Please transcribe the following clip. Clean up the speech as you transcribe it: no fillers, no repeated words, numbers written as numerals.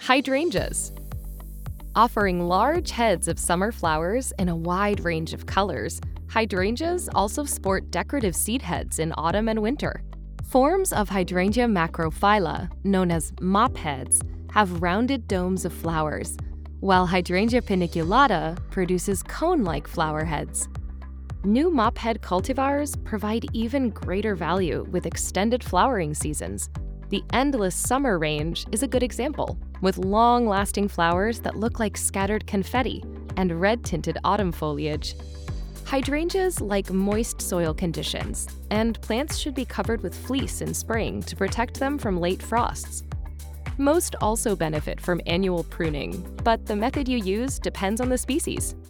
Hydrangeas. Offering large heads of summer flowers in a wide range of colors, hydrangeas also sport decorative seed heads in autumn and winter. Forms of Hydrangea macrophylla, known as mop heads, have rounded domes of flowers, while Hydrangea paniculata produces cone-like flower heads. New mop head cultivars provide even greater value with extended flowering seasons. The endless summer range is a good example, with long-lasting flowers that look like scattered confetti and red-tinted autumn foliage. Hydrangeas like moist soil conditions, and plants should be covered with fleece in spring to protect them from late frosts. Most also benefit from annual pruning, but the method you use depends on the species.